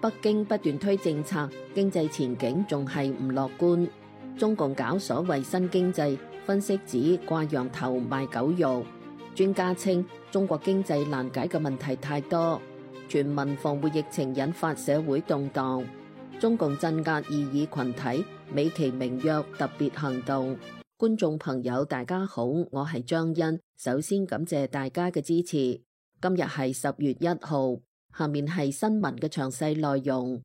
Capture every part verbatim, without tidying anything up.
北京不斷推政策，經濟前景仲係唔樂觀。中共搞所謂新經濟，分析指掛羊頭賣狗肉。專家稱中國經濟難解嘅問題太多，全民防護疫情引發社會動盪。中共鎮壓異議群體，美其名曰特別行動。觀眾朋友大家好，我係張欣，首先感謝大家嘅支持。今日係十月一號，下面係新聞嘅詳細內容。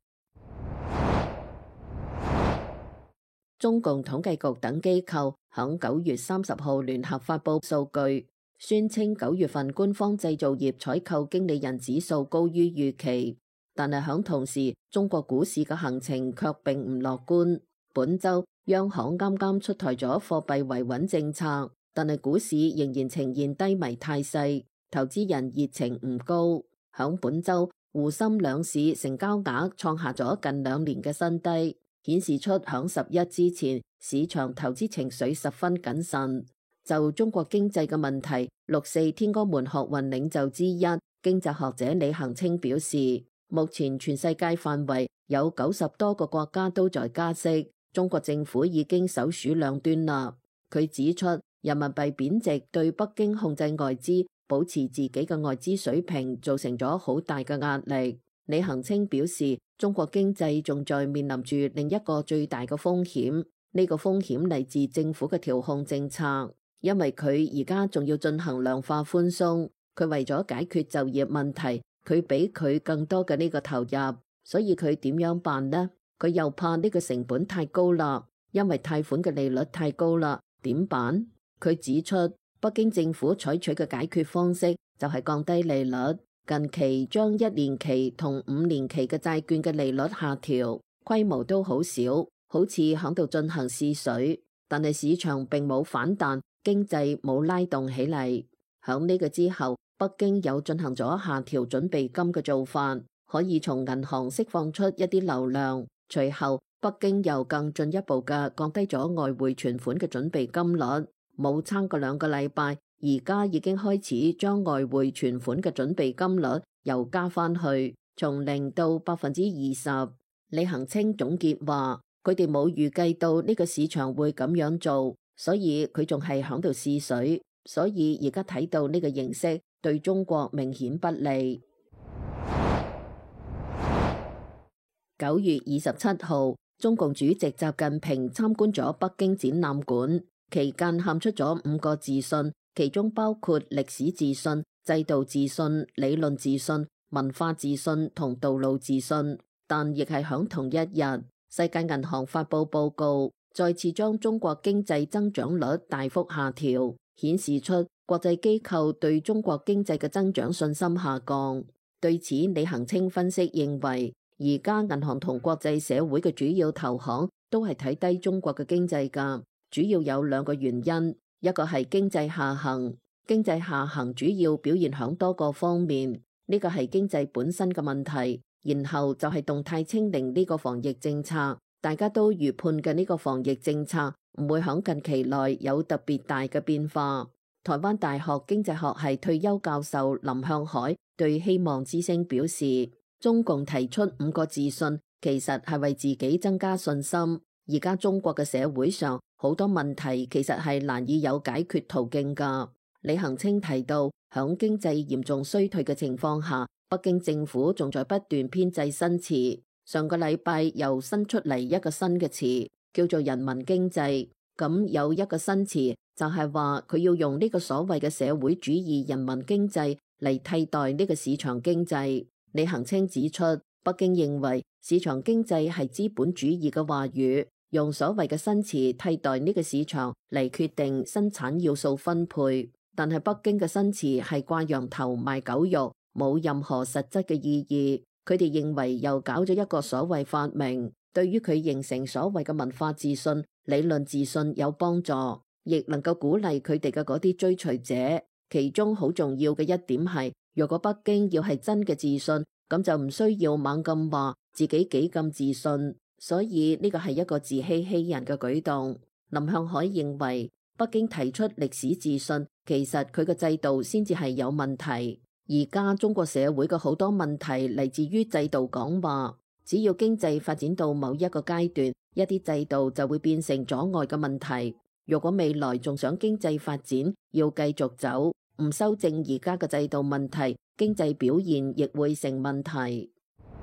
中共統計局等機構響九月三十號聯合發佈數據，宣稱九月份官方製造業採購經理人指數高於預期，但係響同時，中國股市嘅行情卻並唔樂觀。本周央行啱啱出台咗貨幣維穩政策，但係股市仍然呈現低迷態勢。投資人熱情唔高，響本周滬深兩市成交額創下咗近兩年嘅新低，顯示出響十一之前市場投資情緒十分謹慎。就中國經濟嘅問題，六四天安門學運領袖之一經濟學者李行清表示，目前全世界範圍有九十多個國家都在加息，中國政府已經首鼠兩端啦。佢指出，人民幣貶值對北京控制外資、保持自己嘅外資水平造成咗好大嘅壓力。李行清表示，中國經濟仲在面臨住另一個最大嘅風險，呢個風險嚟自政府嘅調控政策，因為佢而家仲要進行量化寬鬆，佢為咗解決就業問題，佢比佢更多嘅呢個投入，所以佢點樣辦呢？佢又怕呢個成本太高啦，因為貸款嘅利率太高啦，點辦？佢指出，北京政府採取嘅解決方式就係降低利率，近期將一年期同五年期嘅債券嘅利率下調，規模都好少，好似響度進行試水，但係市場並冇反彈，經濟冇拉動起嚟。響呢個之後，北京有進行咗下調準備金嘅做法，可以從銀行釋放出一啲流量。隨後，北京又更進一步嘅降低咗外匯存款嘅準備金率。冇撐過兩個禮拜，而家已經開始將外匯存款嘅準備金率又加翻去，從零到百分之二十。李行清總結話，佢哋冇預計到呢個市場會咁樣做，所以佢仲係響度試水，所以而家睇到呢個形式對中國明顯不利。九月二十七號，中共主席習近平參觀咗北京展覽館。期間喊出咗五個自信，其中包括歷史自信、制度自信、理論自信、文化自信同道路自信。但亦係響同一日，世界銀行發佈報告，再次將中國經濟增長率大幅下調，顯示出國際機構對中國經濟嘅增長信心下降。對此，李行清分析認為，而家銀行同國際社會嘅主要投行都係睇低中國嘅經濟㗎。主要有兩個原因，一個係經濟下行，經濟下行主要表現響多個方面，呢個係經濟本身嘅問題，然後就係動態清零呢個防疫政策，大家都預判嘅呢個防疫政策唔會響近期內有特別大嘅變化。台灣大學經濟學系退休教授林向海對希望之聲表示，中共提出五個自信，其實係為自己增加信心。而家中國嘅社會上好多問題其實係難以有解決途徑㗎。李行清提到，響經濟嚴重衰退嘅情況下，北京政府仲在不斷編製新詞。上個禮拜又新出嚟一個新嘅詞，叫做人民經濟。咁有一個新詞就係話佢要用呢個所謂嘅社會主義人民經濟嚟替代呢個市場經濟。李行清指出，北京認為市場經濟係資本主義嘅話語，用所謂嘅新詞替代呢個市場嚟決定生產要素分配，但係北京嘅新詞係掛羊頭賣狗肉，冇任何實質嘅意義。佢哋認為又搞咗一個所謂發明，對於佢形成所謂嘅文化自信、理論自信有幫助，亦能夠鼓勵佢哋嘅嗰啲追隨者。其中好重要嘅一點係，若果北京要係真嘅自信，咁就唔需要猛咁話自己幾咁自信，所以呢個係一個自欺欺人嘅舉動。林向海認為，北京提出歷史自信，其實佢嘅制度先至係有問題。而家中國社會嘅好多問題嚟自於制度講話， 只要經濟發展到某一個階段，一啲制度就會變成阻礙嘅問題。如果未來仲想經濟發展，要繼續走，唔修正而家嘅制度問題，經濟表現亦會成問題。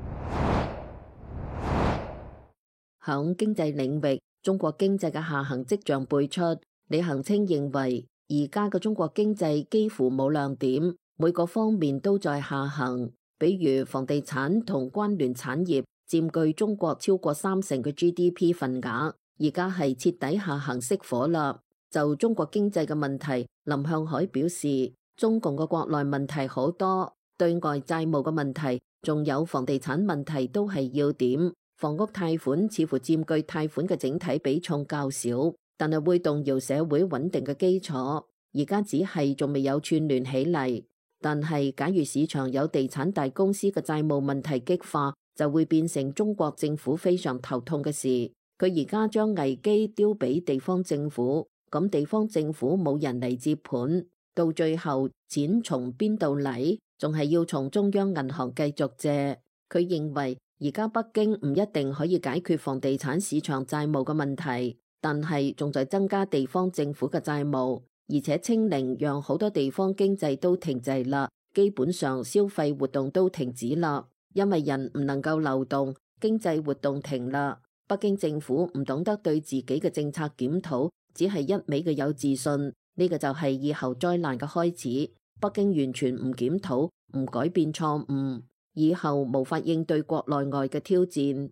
響經濟領域，中國經濟嘅下行跡象輩出。李恒清認為，而家嘅中國經濟幾乎冇亮點，每個方面都在下行。比如房地產同關聯產業佔據中國超過三成嘅 G D P 份額，而家係徹底下行熄火啦。就中國經濟嘅問題，林向海表示，中共嘅國內問題好多，對外債務嘅問題，仲有房地產問題都係要點。房屋貸款似乎佔據貸款嘅整體比重較少，但係會動搖社會穩定嘅基礎。而家只係仲未有串聯起嚟，但係假如市場有地產大公司嘅債務問題激化，就會變成中國政府非常頭痛嘅事。佢而家將危機丟俾地方政府，咁地方政府冇人嚟接盤，到最後錢從邊度嚟？仲係要從中央銀行繼續借。佢認為而家北京唔一定可以解決房地產市場債務嘅問題，但係仲在增加地方政府嘅債務，而且清零讓好多地方經濟都停滯啦，基本上消費活動都停止啦，因為人唔能夠流動，經濟活動停啦。北京政府唔懂得對自己嘅政策檢討，只係一味嘅有自信，呢個就係以後災難嘅開始。北京完全唔檢討，唔改變錯誤，以後無法應對國內外嘅挑戰。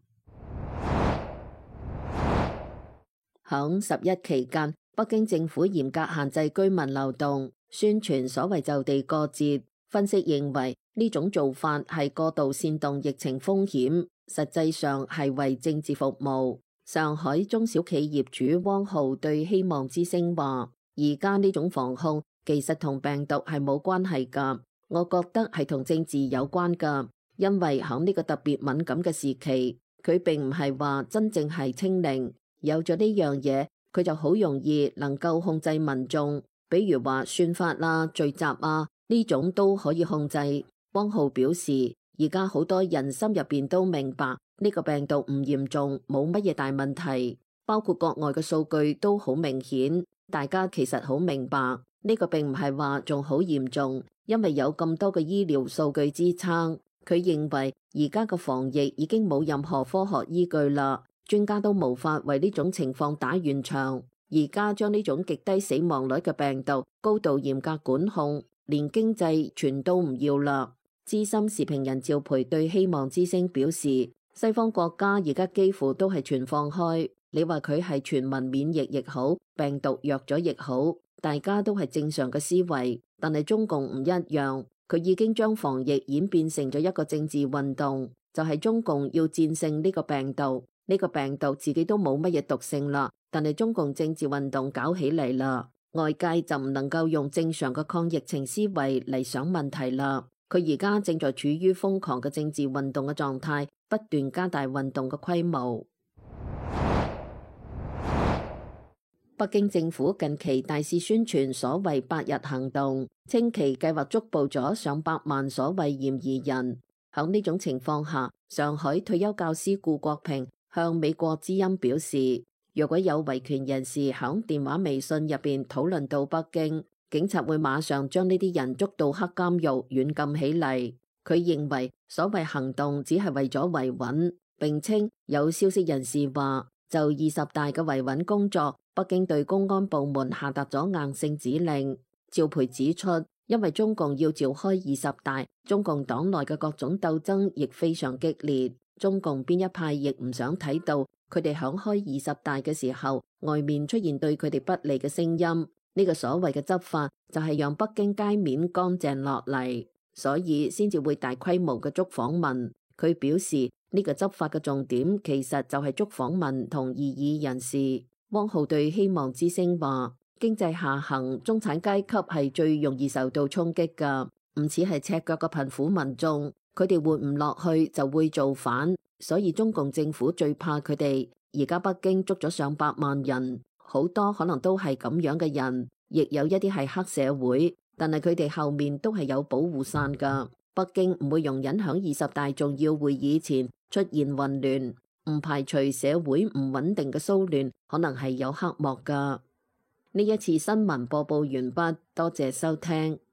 響十一期間，北京政府嚴格限制居民流動，宣傳所謂就地過節。分析認為呢種做法係過度煽動疫情風險，實際上係為政治服務。上海中小企業主汪浩對希望之聲話：而家呢種防控其實同病毒係冇關係㗎，我覺得係同政治有關㗎。因為喺呢個特別敏感嘅時期，佢並唔係話真正係清零，有咗呢樣嘢，佢就好容易能夠控制民眾，比如話算法啦、聚集啊呢種都可以控制。汪浩表示，而家好多人心入邊都明白呢個病毒唔嚴重，冇乜嘢大問題，包括國外嘅數據都好明顯，大家其實好明白呢個並唔係話仲好嚴重，因為有咁多嘅醫療數據支撐。佢認為而家嘅防疫已經冇任何科學依據啦，專家都無法為呢種情況打圓場。而家將呢種極低死亡率嘅病毒高度嚴格管控，連經濟全都唔要啦。資深時評人趙培對希望之聲表示，西方國家而家幾乎都係全放開，你話佢係全民免疫亦好，病毒弱咗亦好，大家都係正常嘅思維，但係中共唔一樣。佢已經將防疫演變成咗一個政治運動，就係中共要戰勝呢個病毒，呢個病毒自己都冇乜嘢毒性啦，但係中共政治運動搞起嚟啦，外界就唔能夠用正常嘅抗疫情思維嚟想問題啦。佢而家正在處於瘋狂嘅政治運動嘅狀態，不斷加大運動嘅規模。北京政府近期大肆宣傳所謂八日行動，稱其計劃捉捕咗上百萬所謂嫌疑人。喺呢種情況下，上海退休教師顧國平向美國之音表示，如果有維權人士喺電話微信入邊討論到北京，警察會馬上將呢啲人捉到黑監獄軟禁起嚟。佢認為所謂行動只係為咗維穩，並稱有消息人士話，就二十大嘅維穩工作，北京對公安部門下達咗硬性指令。趙培指出，因為中共要召開二十大，中共黨內嘅各種鬥爭亦非常激烈。中共邊一派亦唔想睇到佢哋響開二十大嘅時候，外面出現對佢哋不利嘅聲音。呢個所謂嘅執法就係讓北京街面乾淨落嚟，所以先至會大規模嘅捉訪民。佢表示，呢個執法嘅重點其實就係捉訪民同異議人士。汪浩對希望之聲話，經濟下行，中產階級係最容易受到衝擊噶，唔似係赤腳嘅貧苦民眾，佢哋活唔落去就會造反，所以中共政府最怕佢哋。而家北京捉咗上百萬人，好多可能都係咁樣嘅人，亦有一啲係黑社會，但係佢哋後面都係有保護傘噶。北京唔會容忍響二十大重要會議前出現混亂，唔排除社會唔穩定嘅騷亂可能係有黑幕㗎。呢一次新聞播報完畢，多謝收聽。